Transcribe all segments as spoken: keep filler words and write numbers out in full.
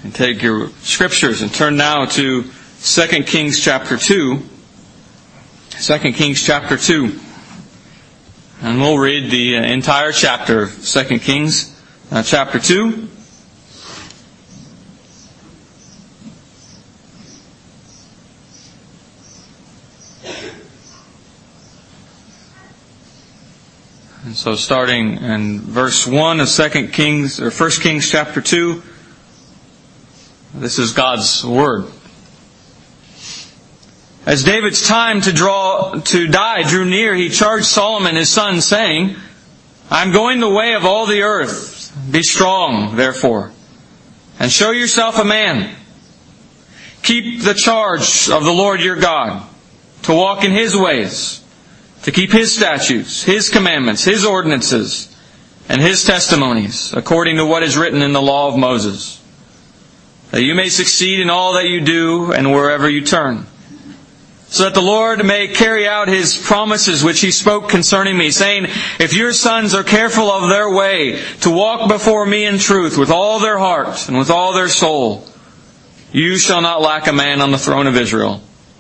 And take your scriptures and turn now to Second Kings chapter two. Second Kings chapter two. And we'll read the entire chapter of Second Kings uh, chapter two. And so starting in verse one of Second Kings, or First Kings chapter two, this is God's Word. As David's time to draw to die drew near, he charged Solomon his son, saying, I am going the way of all the earth. Be strong, therefore, and show yourself a man. Keep the charge of the Lord your God, to walk in His ways, to keep His statutes, His commandments, His ordinances, and His testimonies, according to what is written in the law of Moses, that you may succeed in all that you do and wherever you turn, so that the Lord may carry out His promises which He spoke concerning me, saying, if your sons are careful of their way, to walk before me in truth with all their heart and with all their soul, you shall not lack a man on the throne of Israel.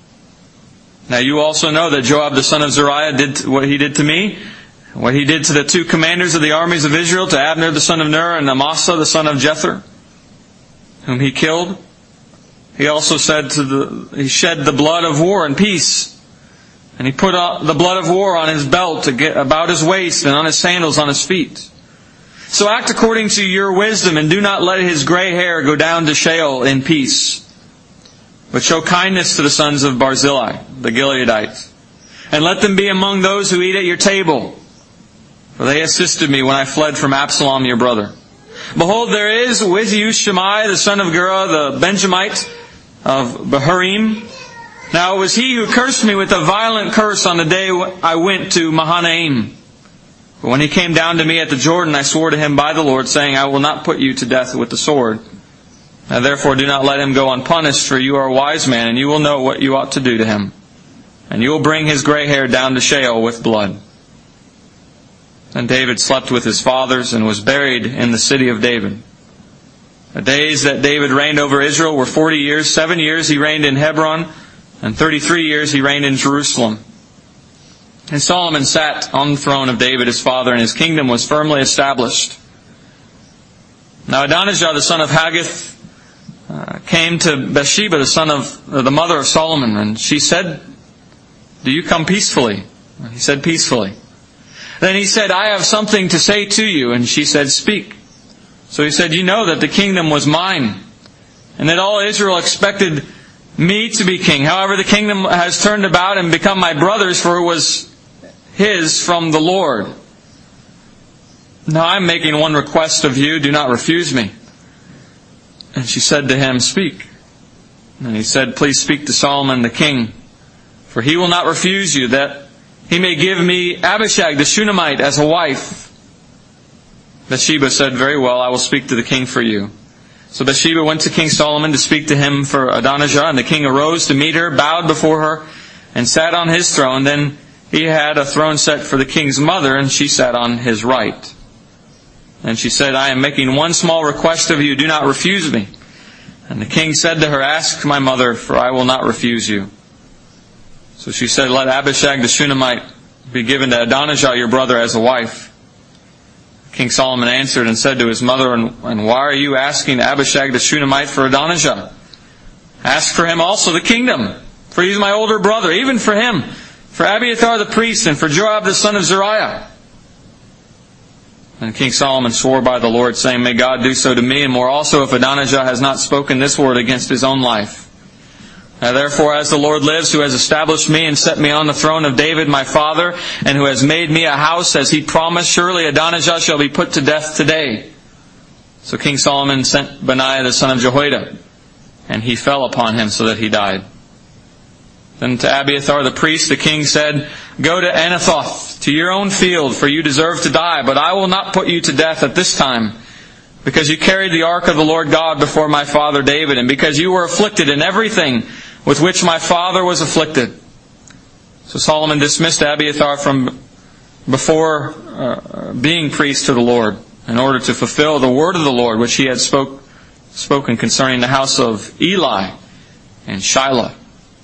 Now you also know that Joab the son of Zeruiah did what he did to me, what he did to the two commanders of the armies of Israel, to Abner the son of Ner and Amasa the son of Jether, whom he killed. He also said to the, he shed the blood of war in peace. And he put the blood of war on his belt to get about his waist, and on his sandals on his feet. So act according to your wisdom, and do not let his gray hair go down to Sheol in peace. But show kindness to the sons of Barzillai, the Gileadites. And let them be among those who eat at your table. For they assisted me when I fled from Absalom your brother. Behold, there is with you Shimei, the son of Gera, the Benjamite of Bahurim. Now it was he who cursed me with a violent curse on the day I went to Mahanaim. But when he came down to me at the Jordan, I swore to him by the Lord, saying, I will not put you to death with the sword. Now therefore do not let him go unpunished, for you are a wise man, and you will know what you ought to do to him. And you will bring his gray hair down to Sheol with blood. And David slept with his fathers, and was buried in the city of David. The days that David reigned over Israel were forty years. Seven years he reigned in Hebron, and thirty-three years he reigned in Jerusalem. And Solomon sat on the throne of David his father, and his kingdom was firmly established. Now Adonijah the son of Haggith uh, came to Bathsheba the son of uh, the mother of Solomon, and she said, do you come peacefully? He said, peacefully. Then he said, I have something to say to you. And she said, speak. So he said, you know that the kingdom was mine, and that all Israel expected me to be king. However, the kingdom has turned about and become my brother's, for it was his from the Lord. Now I'm making one request of you, do not refuse me. And she said to him, speak. And he said, please speak to Solomon the king, for he will not refuse you, that he may give me Abishag the Shunammite as a wife. Bathsheba said, very well, I will speak to the king for you. So Bathsheba went to King Solomon to speak to him for Adonijah, and the king arose to meet her, bowed before her, and sat on his throne. Then he had a throne set for the king's mother, and she sat on his right. And she said, I am making one small request of you, do not refuse me. And the king said to her, ask my mother, for I will not refuse you. So she said, let Abishag the Shunammite be given to Adonijah your brother as a wife. King Solomon answered and said to his mother, and, and why are you asking Abishag the Shunammite for Adonijah? Ask for him also the kingdom, for he is my older brother, even for him, for Abiathar the priest, and for Joab the son of Zeruiah. And King Solomon swore by the Lord, saying, may God do so to me, and more also, if Adonijah has not spoken this word against his own life. Now therefore, as the Lord lives, who has established me and set me on the throne of David my father, and who has made me a house as he promised, surely Adonijah shall be put to death today. So King Solomon sent Benaiah the son of Jehoiada, and he fell upon him so that he died. Then to Abiathar the priest the king said, go to Anathoth, to your own field, for you deserve to die, but I will not put you to death at this time, because you carried the ark of the Lord God before my father David, and because you were afflicted in everything with which my father was afflicted. So Solomon dismissed Abiathar from before uh, being priest to the Lord, in order to fulfill the word of the Lord which he had spoke spoken concerning the house of Eli and Shiloh.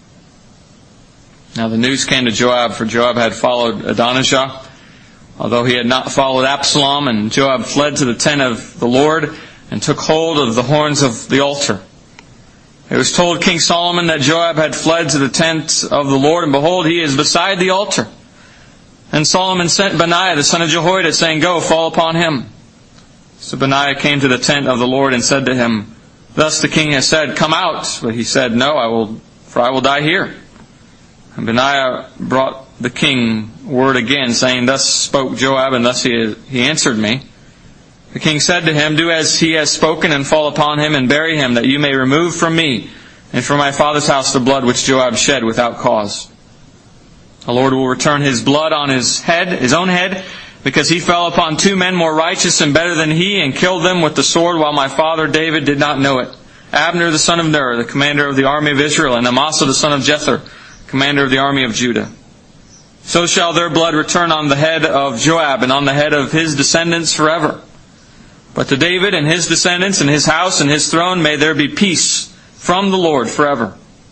Now the news came to Joab, for Joab had followed Adonijah, although he had not followed Absalom, and Joab fled to the tent of the Lord and took hold of the horns of the altar. It was told King Solomon that Joab had fled to the tent of the Lord, and behold, he is beside the altar. And Solomon sent Benaiah the son of Jehoiada, saying, Go, fall upon him. So Benaiah came to the tent of the Lord and said to him, Thus the king has said, Come out. But he said, No, I will, for I will die here. And Benaiah brought the king word again, saying, Thus spoke Joab, and thus he, he answered me. The king said to him, Do as he has spoken, and fall upon him, and bury him, that you may remove from me and from my father's house the blood which Joab shed without cause. The Lord will return his blood on his head, his own head, because he fell upon two men more righteous and better than he, and killed them with the sword, while my father David did not know it. Abner the son of Ner, the commander of the army of Israel, and Amasa the son of Jether, commander of the army of Judah. So shall their blood return on the head of Joab, and on the head of his descendants forever. But to David and his descendants and his house and his throne may there be peace from the Lord forever.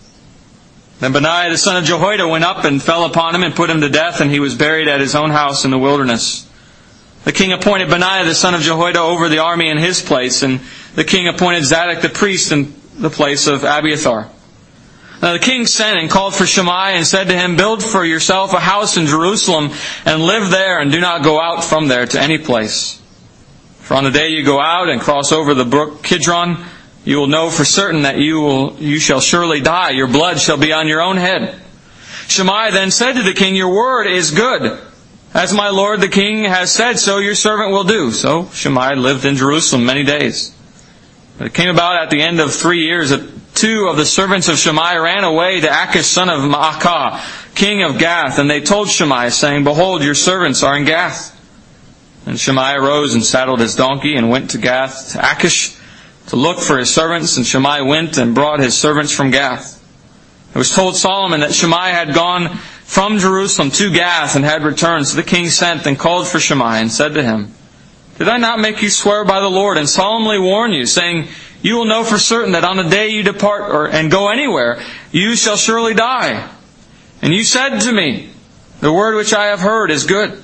Then Benaiah the son of Jehoiada went up and fell upon him and put him to death, and he was buried at his own house in the wilderness. The king appointed Benaiah the son of Jehoiada over the army in his place, and the king appointed Zadok the priest in the place of Abiathar. Now the king sent and called for Shimei and said to him, Build for yourself a house in Jerusalem and live there, and do not go out from there to any place. For on the day you go out and cross over the brook Kidron, you will know for certain that you will you shall surely die. Your blood shall be on your own head. Shimei then said to the king, Your word is good. As my lord the king has said, so your servant will do. So Shimei lived in Jerusalem many days. But it came about at the end of three years that two of the servants of Shimei ran away to Achish son of Maacah, king of Gath, and they told Shimei, saying, Behold, your servants are in Gath. And Shimei arose and saddled his donkey and went to Gath to Achish to look for his servants. And Shimei went and brought his servants from Gath. It was told Solomon that Shimei had gone from Jerusalem to Gath and had returned. So the king sent and called for Shimei and said to him, Did I not make you swear by the Lord and solemnly warn you, saying, You will know for certain that on the day you depart or, and go anywhere, you shall surely die. And you said to me, The word which I have heard is good.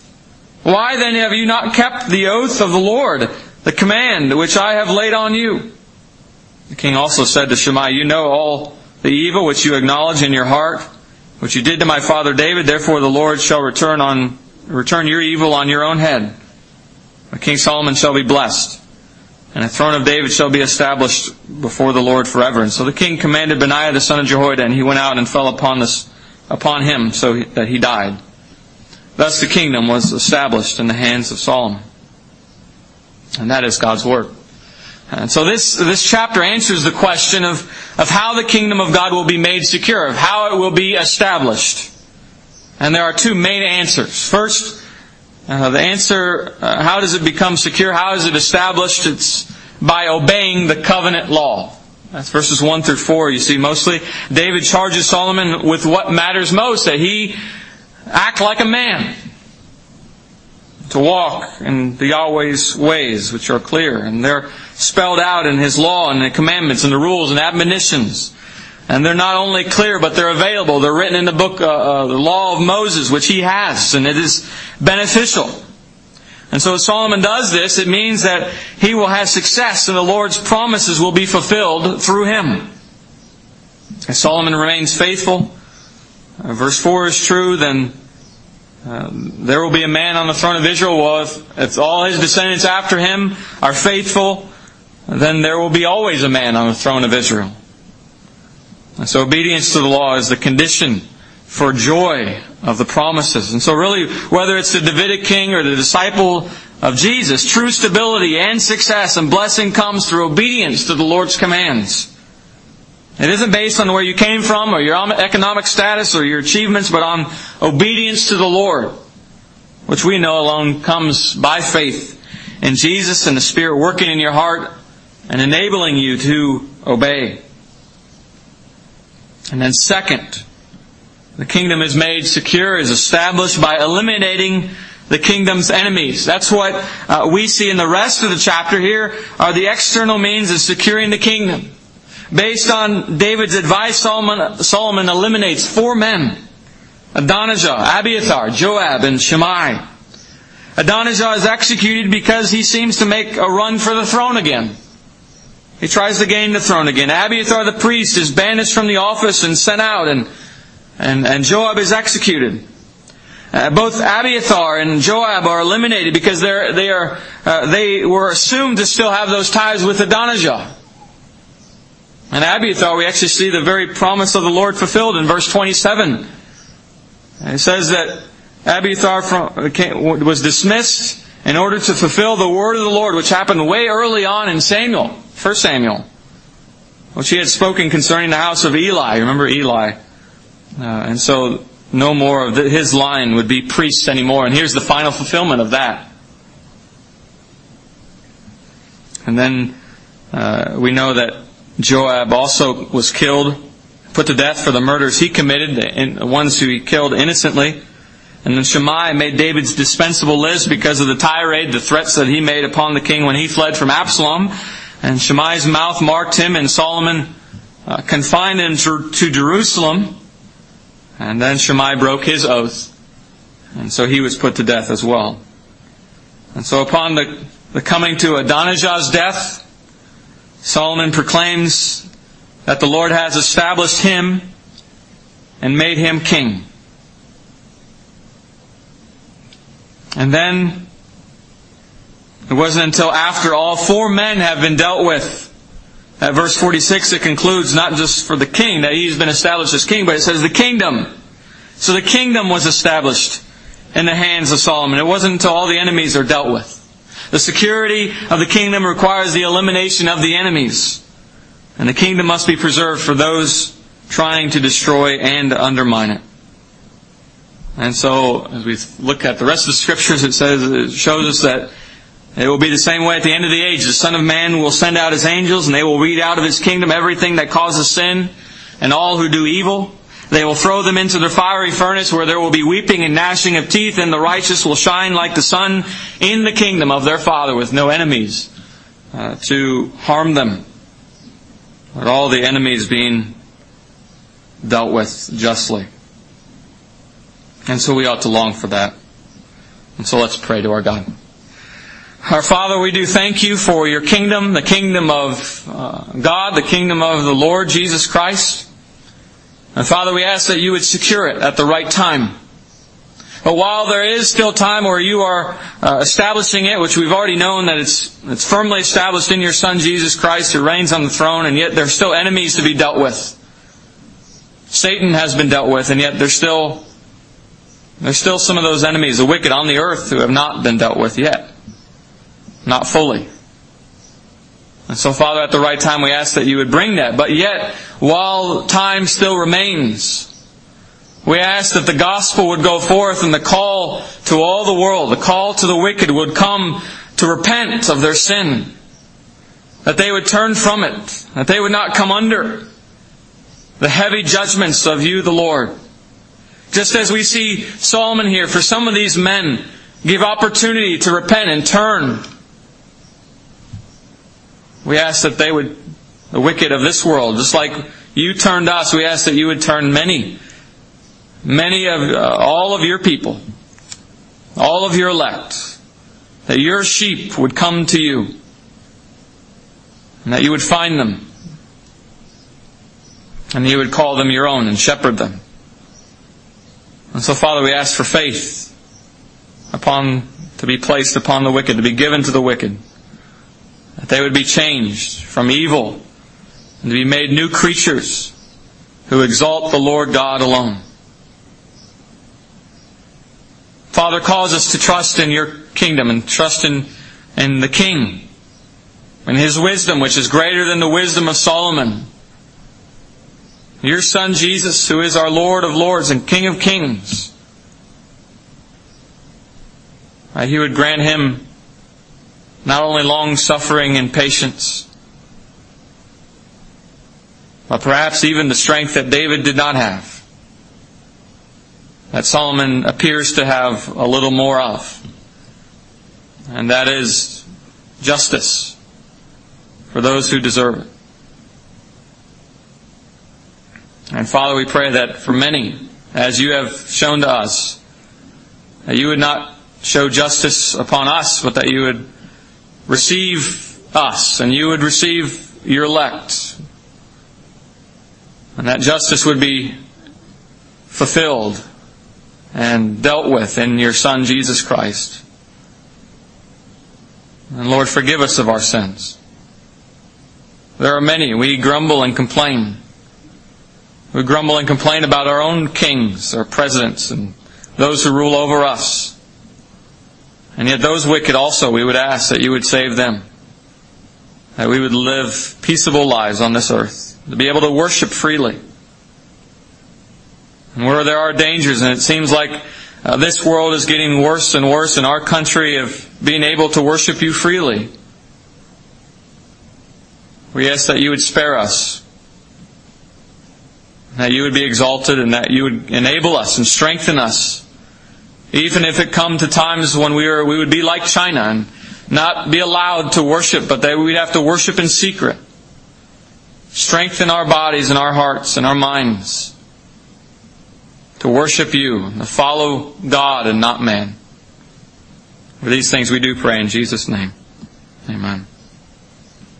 Why then have you not kept the oath of the Lord, the command which I have laid on you? The king also said to Shimei, You know all the evil which you acknowledge in your heart, which you did to my father David. Therefore the Lord shall return on return your evil on your own head. But King Solomon shall be blessed, and the throne of David shall be established before the Lord forever. And so the king commanded Benaiah the son of Jehoiada, and he went out and fell upon this upon him, so that he died. Thus the kingdom was established in the hands of Solomon. And that is God's Word. And so this, this chapter answers the question of, of how the kingdom of God will be made secure, of how it will be established. And there are two main answers. First, uh, the answer, uh, how does it become secure? How is it established? It's by obeying the covenant law. That's verses one through four. You see, mostly David charges Solomon with what matters most, that he act like a man, to walk in the Yahweh's ways, which are clear, and they're spelled out in His law and the commandments and the rules and admonitions. And they're not only clear, but they're available. They're written in the book, uh, uh, the law of Moses, which he has, and it is beneficial. And so as Solomon does this, it means that he will have success, and the Lord's promises will be fulfilled through him. As Solomon remains faithful, uh, verse four is true, then Uh, there will be a man on the throne of Israel. Well, if, if all his descendants after him are faithful, then there will be always a man on the throne of Israel. And so obedience to the law is the condition for joy of the promises. And so really, whether it's the Davidic king or the disciple of Jesus, true stability and success and blessing comes through obedience to the Lord's commands. It isn't based on where you came from or your economic status or your achievements, but on obedience to the Lord, which we know alone comes by faith in Jesus and the Spirit working in your heart and enabling you to obey. And then second, the kingdom is made secure, is established by eliminating the kingdom's enemies. That's what uh, we see in the rest of the chapter. Here are the external means of securing the kingdom. Based on David's advice, Solomon, Solomon eliminates four men: Adonijah, Abiathar, Joab, and Shimei. Adonijah is executed because he seems to make a run for the throne again. He tries to gain the throne again. Abiathar the priest is banished from the office and sent out, and and, and Joab is executed. Uh, both Abiathar and Joab are eliminated because they're, they are uh, they were assumed to still have those ties with Adonijah. And Abiathar, we actually see the very promise of the Lord fulfilled in verse twenty-seven. It says that Abiathar from, was dismissed in order to fulfill the word of the Lord, which happened way early on in Samuel, First Samuel, which he had spoken concerning the house of Eli. Remember Eli? Uh, and so no more of his line would be priests anymore. And here's the final fulfillment of that. And then uh, we know that Joab also was killed, put to death for the murders he committed, the ones who he killed innocently. And then Shimei made David's dispensable list because of the tirade, the threats that he made upon the king when he fled from Absalom. And Shimei's mouth marked him, and Solomon uh, confined him to, to Jerusalem. And then Shimei broke his oath, and so he was put to death as well. And so upon the, the coming to Adonijah's death, Solomon proclaims that the Lord has established him and made him king. And then it wasn't until after all four men have been dealt with, at verse forty-six, it concludes not just for the king, that he's been established as king, but it says the kingdom. So the kingdom was established in the hands of Solomon. It wasn't until all the enemies are dealt with. The security of the kingdom requires the elimination of the enemies. And the kingdom must be preserved for those trying to destroy and undermine it. And so, as we look at the rest of the Scriptures, it says, it shows us that it will be the same way at the end of the age. The Son of Man will send out His angels, and they will weed out of His kingdom everything that causes sin and all who do evil. They will throw them into the fiery furnace, where there will be weeping and gnashing of teeth, and the righteous will shine like the sun in the kingdom of their Father, with no enemies uh, to harm them. But all the enemies being dealt with justly. And so we ought to long for that. And so let's pray to our God. Our Father, we do thank You for Your kingdom, the kingdom of uh, God, the kingdom of the Lord Jesus Christ. And Father, we ask that You would secure it at the right time. But while there is still time where You are uh, establishing it, which we've already known that it's it's firmly established in Your Son Jesus Christ, who reigns on the throne, and yet there are still enemies to be dealt with. Satan has been dealt with, and yet there's still there's still some of those enemies, the wicked on the earth, who have not been dealt with yet. Not fully. And so, Father, at the right time we ask that You would bring that. But yet, while time still remains, we ask that the gospel would go forth, and the call to all the world, the call to the wicked, would come to repent of their sin. That they would turn from it. That they would not come under the heavy judgments of You, the Lord. Just as we see Solomon here, for some of these men, give opportunity to repent and turn. We ask that they would, the wicked of this world, just like You turned us, we ask that You would turn many, many of, uh, all of Your people, all of Your elect, that Your sheep would come to You, and that You would find them, and You would call them Your own and shepherd them. And so, Father, we ask for faith upon, to be placed upon the wicked, to be given to the wicked. That they would be changed from evil and to be made new creatures who exalt the Lord God alone. Father, cause us to trust in Your kingdom and trust in, in the King and His wisdom, which is greater than the wisdom of Solomon. Your Son Jesus, who is our Lord of lords and King of kings. That He would grant Him not only long-suffering and patience, but perhaps even the strength that David did not have. that Solomon appears to have a little more of. And that is justice for those who deserve it. And Father, we pray that for many, as you have shown to us, that you would not show justice upon us, but that you would receive us and you would receive your elect. And that justice would be fulfilled and dealt with in your Son, Jesus Christ. And Lord, forgive us of our sins. There are many. We grumble and complain. We grumble and complain about our own kings, our presidents, and those who rule over us. And yet those wicked also, we would ask that you would save them. That we would live peaceable lives on this earth. To be able to worship freely. And where there are dangers, and it seems like uh, this world is getting worse and worse in our country of being able to worship you freely, we ask that you would spare us. That you would be exalted and that you would enable us and strengthen us. Even if it come to times when we are, we would be like China and not be allowed to worship, but that we'd have to worship in secret. Strengthen our bodies and our hearts and our minds to worship you, to follow God and not man. For these things we do pray in Jesus' name. Amen.